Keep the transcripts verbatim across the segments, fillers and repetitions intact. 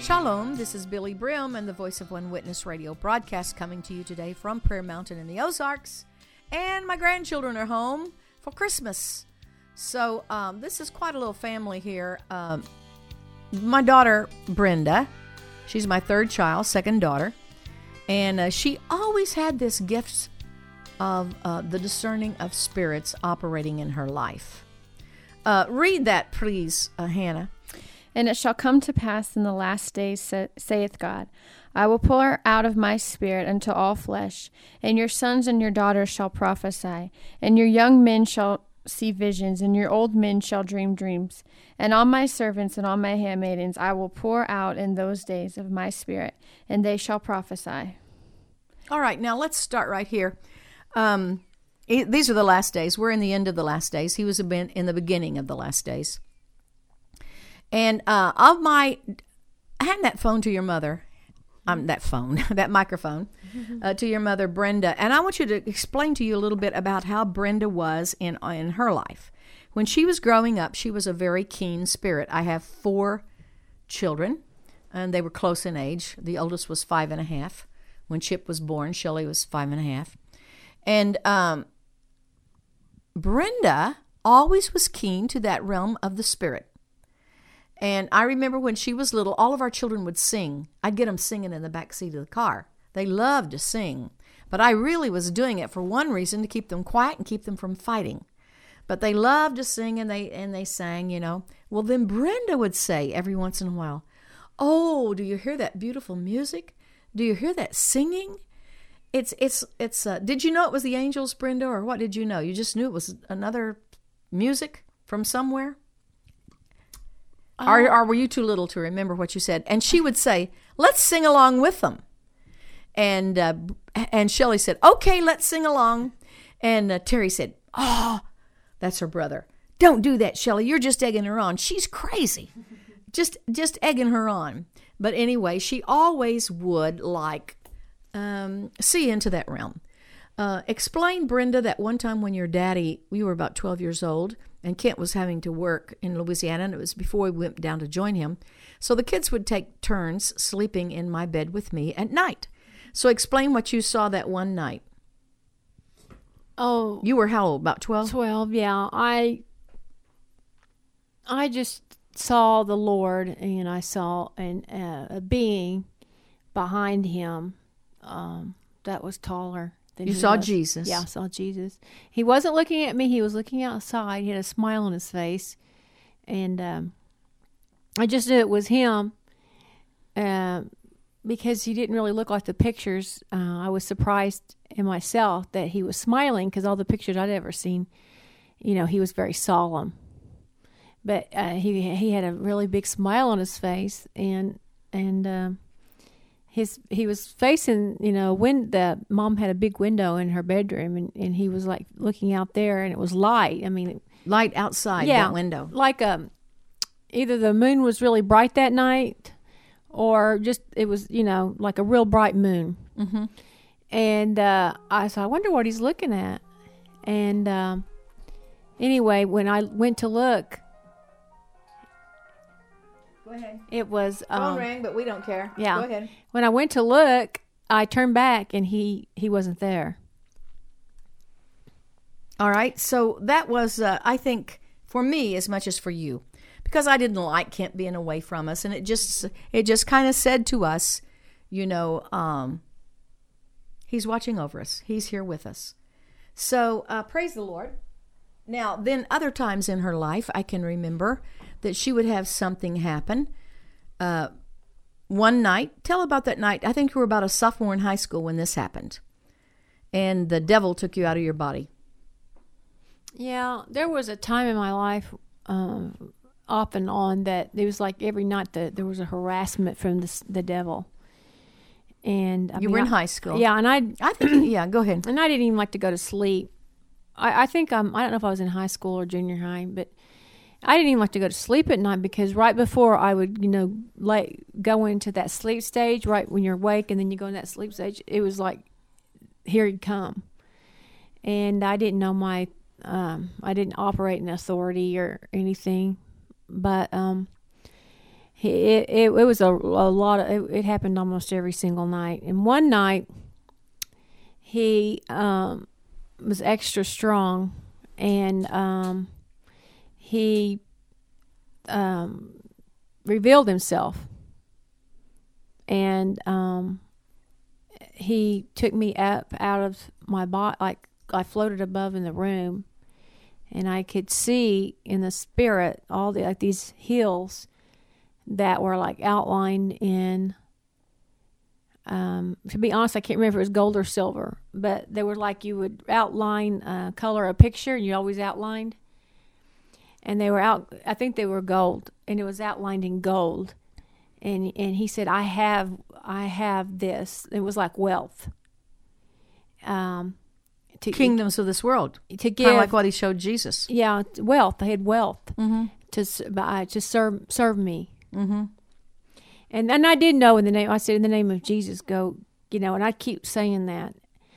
Shalom, this is Billy Brim and the Voice of One Witness radio broadcast coming to you today from Prayer Mountain in the Ozarks. And my grandchildren are home for Christmas. So um, this is quite a little family here. Um, my daughter, Brenda, she's my third child, second daughter. And uh, she always had this gift of uh, the discerning of spirits operating in her life. Uh, read that, please, uh, Hannah. And it shall come to pass in the last days, saith God, I will pour out of my spirit unto all flesh, and your sons and your daughters shall prophesy, and your young men shall see visions, and your old men shall dream dreams. And on my servants and on my handmaidens I will pour out in those days of my spirit, and they shall prophesy. All right, now let's start right here. Um, these are the last days. We're in the end of the last days. He was in the beginning of the last days. And uh, of my, hand that phone to your mother, um, that phone, that microphone, uh, to your mother, Brenda. And I want you to explain to you a little bit about how Brenda was in in her life. When she was growing up, she was a very keen spirit. I have four children, and they were close in age. The oldest was five and a half. When Chip was born, Shelley was five and a half. And um, Brenda always was keen to that realm of the spirit. And I remember when she was little, all of our children would sing. I'd get them singing in the back seat of the car. They loved to sing. But I really was doing it for one reason, to keep them quiet and keep them from fighting. But they loved to sing, and they and they sang, you know. Well, then Brenda would say every once in a while, oh, do you hear that beautiful music? Do you hear that singing? It's, it's, it's, uh, did you know it was the angels, Brenda, or what did you know? You just knew it was another music from somewhere? Oh. Or, or were you too little to remember what you said? And she would say, let's sing along with them. And uh, and Shelley said, okay, let's sing along. And uh, Terry said, oh, that's her brother. Don't do that, Shelley. You're just egging her on. She's crazy. just just egging her on. But anyway, she always would like um, see into that realm. Uh, explain, Brenda, that one time when your daddy, we were about twelve years old, and Kent was having to work in Louisiana, and it was before we went down to join him. So the kids would take turns sleeping in my bed with me at night. So explain what you saw that one night. Oh. You were how old, about twelve? twelve, yeah. I I just saw the Lord, and I saw an, uh, a being behind him um, that was taller. You saw was. Jesus. Yeah, I saw Jesus. He wasn't looking at me. He was looking outside. He had a smile on his face. And um, I just knew it was him uh, because he didn't really look like the pictures. Uh, I was surprised in myself that he was smiling, because all the pictures I'd ever seen, you know, he was very solemn. But uh, he he had a really big smile on his face, and and um, His he was facing, you know, when the mom had a big window in her bedroom, and, and he was like looking out there, and it was light. I mean, light outside yeah, that window. Like um, either the moon was really bright that night, or just it was, you know, like a real bright moon. Mm-hmm. And uh, I so I wonder what he's looking at. And um, anyway, when I went to look. Go ahead. It was um, phone rang, but we don't care. Yeah. Go ahead. When I went to look, I turned back, and he, he wasn't there. All right. So that was, uh, I think, for me as much as for you, because I didn't like Kent being away from us, and it just it just kind of said to us, you know, um, he's watching over us. He's here with us. So uh, praise the Lord. Now, then other times in her life, I can remember that she would have something happen. Uh, one night, tell about that night. I think you were about a sophomore in high school when this happened. And the devil took you out of your body. Yeah, there was a time in my life, um, off and on, that it was like every night that there was a harassment from the, the devil. And I You mean, were in I, high school. Yeah, and I, I think, yeah, go ahead. And I didn't even like to go to sleep. I, I think I'm, I don't know if I was in high school or junior high, but I didn't even like to go to sleep at night, because right before I would, you know, like go into that sleep stage, right when you're awake and then you go in that sleep stage, it was like, here he'd come. And I didn't know my, um, I didn't operate in authority or anything, but um, he, it, it, it was a, a lot of, it, it happened almost every single night. And one night, he um, was extra strong, and um, he um, revealed himself. And um, he took me up out of my body, like I floated above in the room, and I could see in the spirit all the like these hills that were like outlined in. Um, to be honest, I can't remember if it was gold or silver, but they were like you would outline uh, color a picture, and you always outlined. And they were out. I think they were gold, and it was outlined in gold. And and he said, "I have, I have this." It was like wealth. Um, to, kingdoms of this world, to give, kind of like what he showed Jesus. Yeah, wealth. They had wealth mm-hmm. to uh, to serve serve me. Mm-hmm. And and I did know in the name. I said, "In the name of Jesus, go." You know, and I keep saying that.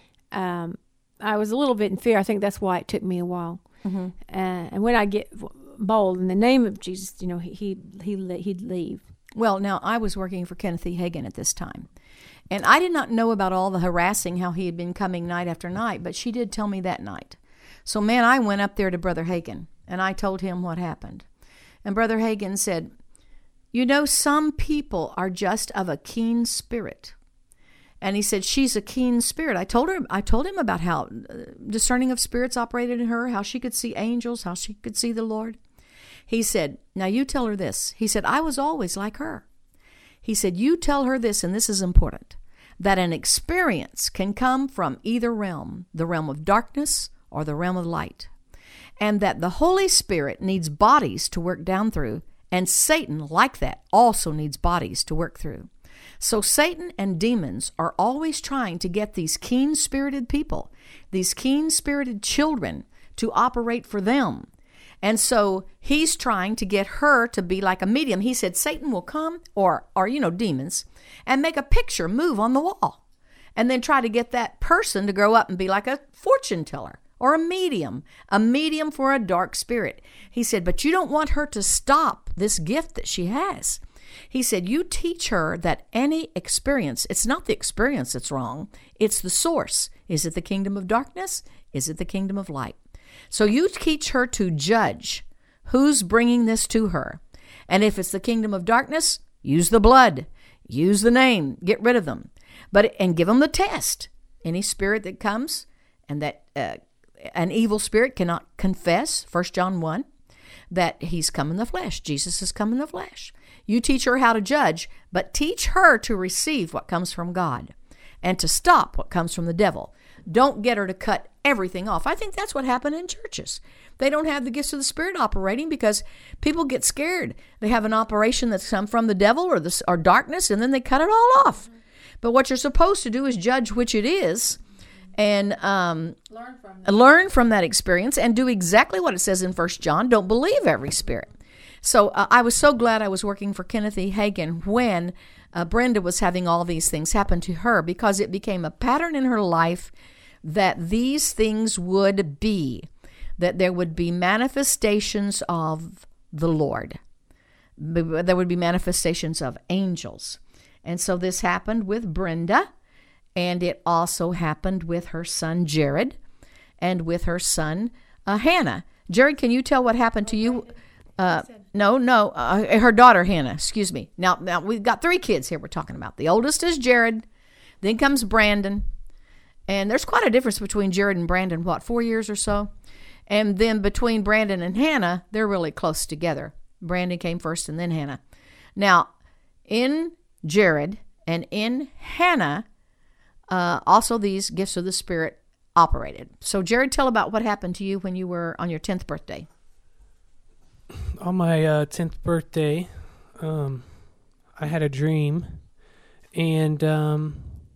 Um, I was a little bit in fear. I think that's why it took me a while. Mm-hmm. Uh, and when I get bold in the name of Jesus, you know, he he he he'd leave. Well, now, I was working for Kenneth E. Hagin at this time, and I did not know about all the harassing, how he had been coming night after night, but she did tell me that night. So, man, I went up there to Brother Hagin, and I told him what happened. And Brother Hagin said, "You know, some people are just of a keen spirit." And he said, "She's a keen spirit." I told her, I told him about how discerning of spirits operated in her, how she could see angels, how she could see the Lord. He said, "Now you tell her this." He said, "I was always like her." He said, "You tell her this," and this is important, that an experience can come from either realm, the realm of darkness or the realm of light, and that the Holy Spirit needs bodies to work down through, and Satan, like that, also needs bodies to work through. So Satan and demons are always trying to get these keen-spirited people, these keen-spirited children, to operate for them. And so he's trying to get her to be like a medium. He said Satan will come, or, or you know, demons, and make a picture move on the wall, and then try to get that person to grow up and be like a fortune teller or a medium, a medium for a dark spirit. He said, but you don't want her to stop this gift that she has. He said, you teach her that any experience, it's not the experience that's wrong, it's the source. Is it the kingdom of darkness? Is it the kingdom of light? So you teach her to judge who's bringing this to her. And if it's the kingdom of darkness, use the blood, use the name, get rid of them. But and give them the test. Any spirit that comes, and that uh, an evil spirit cannot confess, First John one, that he's come in the flesh. Jesus has come in the flesh. You teach her how to judge, but teach her to receive what comes from God and to stop what comes from the devil. Don't get her to cut everything off. I think that's what happened in churches. They don't have the gifts of the Spirit operating because people get scared. They have an operation that's come from the devil or the or darkness, and then they cut it all off. But what you're supposed to do is judge which it is, and um, learn from that. learn from that experience and do exactly what it says in First John. Don't believe every spirit. So uh, I was so glad I was working for Kenneth E. Hagin when uh, Brenda was having all these things happen to her, because it became a pattern in her life that these things would be, that there would be manifestations of the Lord. There would be manifestations of angels. And so this happened with Brenda, and it also happened with her son Jared and with her son uh, Hannah. Jared, can you tell what happened to you? Uh, no, no, uh, her daughter Hannah, excuse me. Now, now we've got three kids here we're talking about. The oldest is Jared, then comes Brandon, and there's quite a difference between Jared and Brandon, what, four years or so? And then between Brandon and Hannah, they're really close together. Brandon came first and then Hannah. Now, in Jared and in Hannah, uh, also these gifts of the Spirit operated. So, Jared, tell about what happened to you when you were on your tenth birthday. On my uh, tenth birthday, um, I had a dream, and um,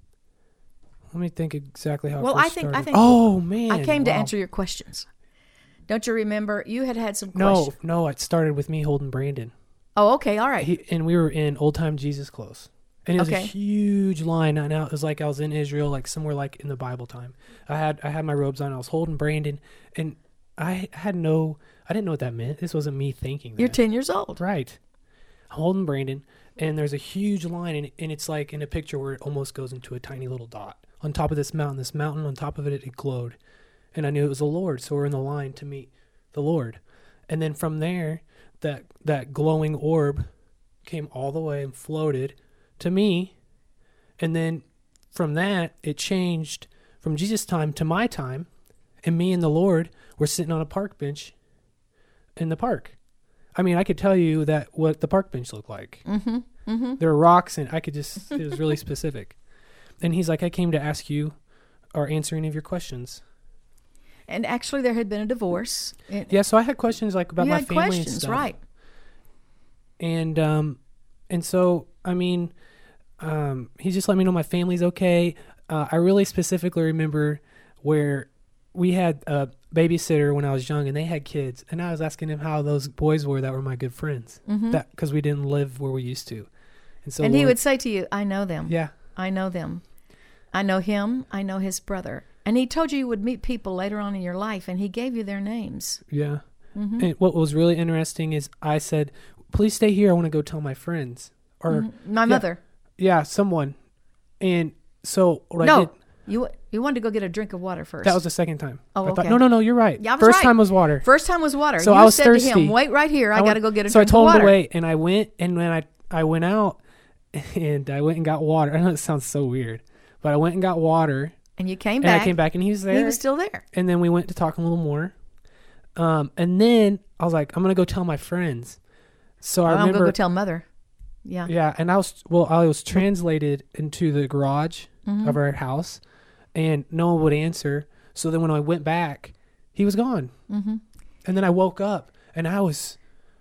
let me think exactly how. Well, it first I think started. I think. Oh man! I came to wow. answer your questions. Don't you remember? You had had some No, questions. no, it started with me holding Brandon. Oh, okay, all right. He, and we were in Old Time Jesus clothes. And it was Okay. a huge line. And it was like I was in Israel, like somewhere like in the Bible time. I had I had my robes on. I was holding Brandon, and I had no. I didn't know what that meant. This wasn't me thinking that. You're ten years old. Right. holding Brandon, and there's a huge line, and, and it's like in a picture where it almost goes into a tiny little dot on top of this mountain. This mountain on top of it, it glowed, and I knew it was the Lord. So we're in the line to meet the Lord, and then from there, that that glowing orb came all the way and floated to me, and then from that it changed from Jesus' time to my time, and me and the Lord were sitting on a park bench in the park. I mean, I could tell you that what the park bench looked like. Mm-hmm. Mm-hmm. There were rocks, and I could just, it was really specific. And he's like, I came to ask you or answer any of your questions. And actually, there had been a divorce. It, Yeah, so I had questions like about you my had family questions, and stuff. right? And um, and so I mean, um, he just let me know my family's okay. Uh, I really specifically remember where we had a babysitter when I was young, and they had kids, and I was asking him how those boys were that were my good friends, Mm-hmm. that because we didn't live where we used to, and so and he Lord- would say to you, I know them. yeah, I know them. I know him. I know his brother. And he told you you would meet people later on in your life, and he gave you their names. yeah. Mm-hmm. And what was really interesting is I said, "Please stay here. I want to go tell my friends." Or Mhm. My mother. yeah, someone. And so what I No, did, you you wanted to go get a drink of water first. that was the second time. Oh, I thought, okay. no, no, no, you're right. Yeah, I was First right. time was water. First time was water. So you I was said to thirsty. him, "Wait right here. I, I got went- to go get a so I drink told of him water." to wait, and I went, and when I I went out, and I went and got water. I know it sounds so weird, but I went and got water, And you came and back. I came back, and he was there. He was still there. And then we went to talk a little more. Um, and then I was like, I'm gonna go tell my friends. So I Well, I'm remember, going to go tell mother. Yeah. yeah, and I was well, I was translated into the garage Mhm. of our house, and no one would answer. So then when I went back, he was gone. Mm-hmm. And then I woke up, and I was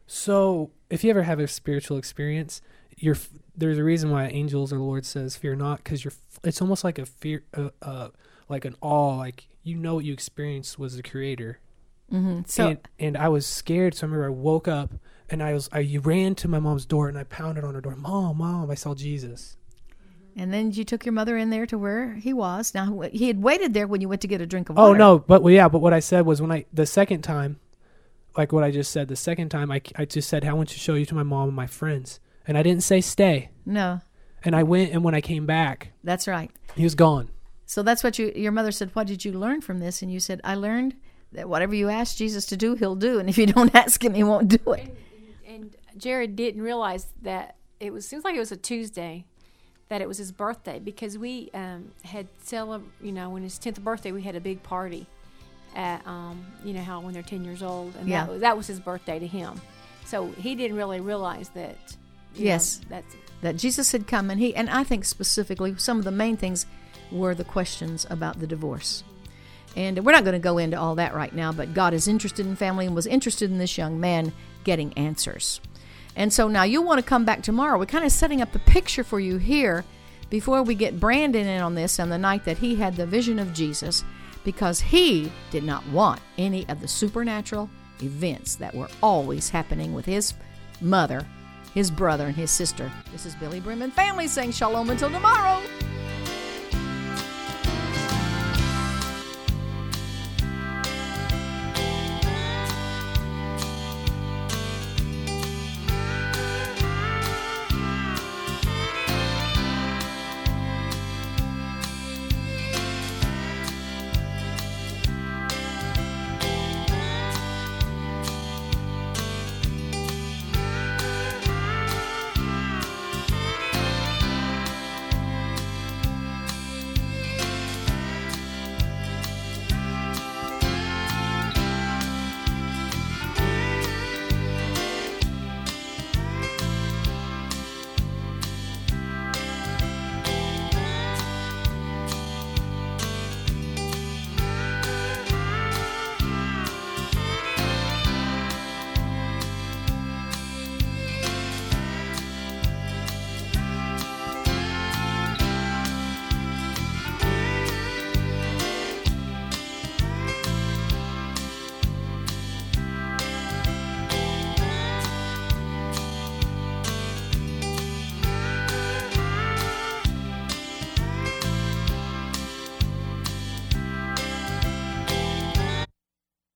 so. If you ever have a spiritual experience, you're f- there's a reason why angels or the Lord says, "Fear not," because you're. f- It's almost like a fear, uh, uh, like an awe, like you know what you experienced was the Creator. Mm-hmm. So and, and I was scared. So I remember I woke up, and I was I ran to my mom's door, and I pounded on her door. Mom, mom, I saw Jesus. And then you took your mother in there to where he was. Now, he had waited there when you went to get a drink of water. Oh no, but well, yeah, but what I said was when I the second time, like what I just said, the second time I, I just said, "I want to show you to my mom and my friends," and I didn't say stay. No, And I went, and when I came back, that's right. he was gone. So that's what you, your mother said, what did you learn from this? And you said, I learned that whatever you ask Jesus to do, he'll do. And if you don't ask him, he won't do it. And Jared didn't realize that it was seems like it was a Tuesday, that it was his birthday, because we um, had celebrated, you know, when his tenth birthday, we had a big party at, um, you know, how when they're ten years old, and Yeah. that, was, that was his birthday to him. So he didn't really realize that. you Yes. know, that's That Jesus had come, and he, and I think specifically some of the main things were the questions about the divorce. And we're not going to go into all that right now, but God is interested in family and was interested in this young man getting answers. And so now you'll want to come back tomorrow. We're kind of setting up the picture for you here before we get Brandon in on this on the night that he had the vision of Jesus, because he did not want any of the supernatural events that were always happening with his mother, his brother, and his sister. This is Billy Brim and family saying shalom until tomorrow.